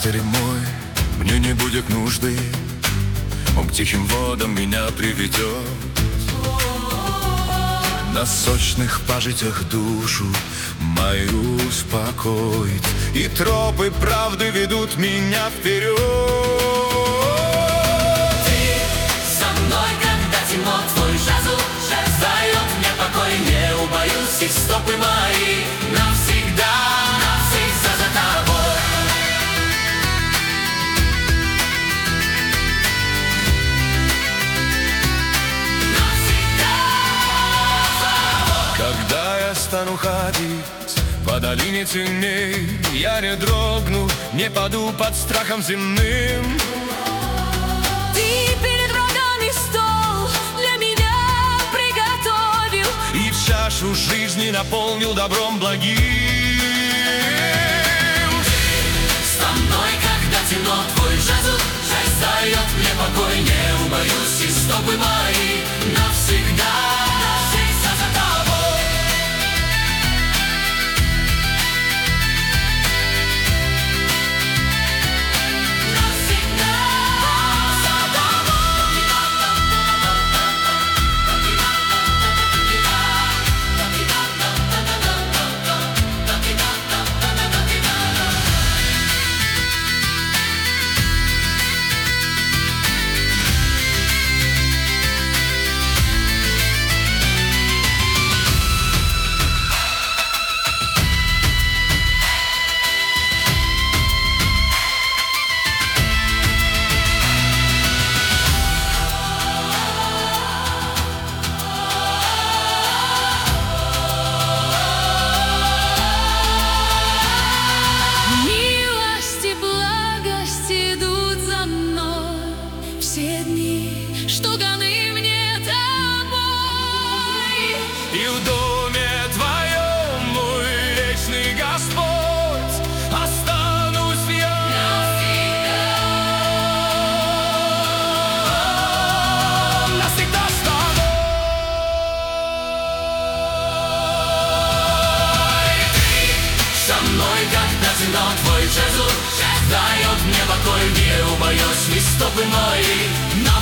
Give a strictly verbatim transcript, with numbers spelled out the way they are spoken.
пастырь мой, мне не будет нужды, он к тихим водам меня приведет. На сочных пажитях душу мою успокоит, и тропы правды ведут меня вперед. Ты со мной, когда темно, твой жезл дает мне покой. Не убоюсь, и стопы мои навсегда, навсегда за тобой. Когда я стану ходить по долине теней, я не дрогну, не паду под страхом земным. Ты перед врагами стол для меня приготовил, И чашу жизни наполнил добром благим. Со мной, когда темно, твой жезл дает мне покой. Не убоюсь, и стопы мои навсегда, навсегда за тобой. Навсегда за тобой. милость и благость идут за мной все дни, что даны мне тобой. И в доме твоем, мой вечный Господь, останусь я навсегда с тобой. Со мной, когда темно, твой жезл дает мне покой. Не убоюсь, и стопы мои